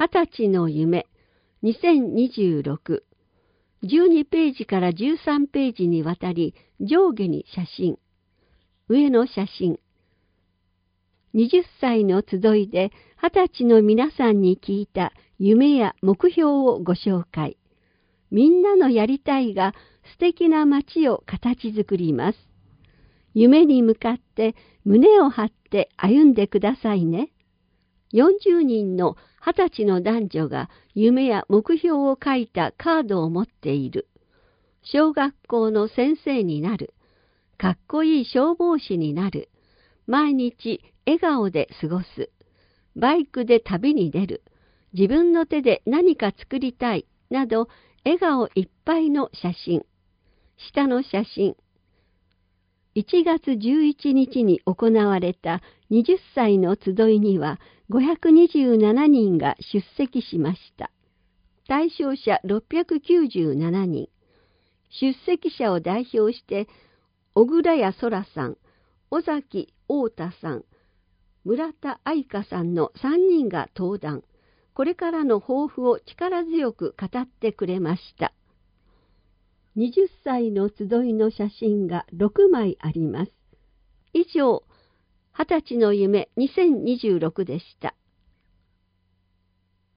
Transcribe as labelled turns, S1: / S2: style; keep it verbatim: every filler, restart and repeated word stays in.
S1: はたちの夢にせんにじゅうろく。じゅうにページからじゅうさんページにわたり上下に写真。上の写真。はたちの集いではたちの皆さんに聞いた夢や目標をご紹介。みんなのやりたいが素敵な街を形作ります。夢に向かって胸を張って歩んでくださいね。よんじゅうにんのはたちの男女が夢や目標を書いたカードを持っている。小学校の先生になる。かっこいい消防士になる。毎日笑顔で過ごす。バイクで旅に出る。自分の手で何か作りたい。など、笑顔いっぱいの写真。下の写真。いちがつじゅういちにちに行われたはたちの集いにはごひゃくにじゅうななにんが出席しました。対象者ろっぴゃくきゅうじゅうななにん。出席者を代表して、小倉谷空さん、尾崎太太さん、村田愛香さんのさんにんが登壇。これからの抱負を力強く語ってくれました。はたちの集いの写真がろくまいあります。以上、はたちの夢にせんにじゅうろくでした。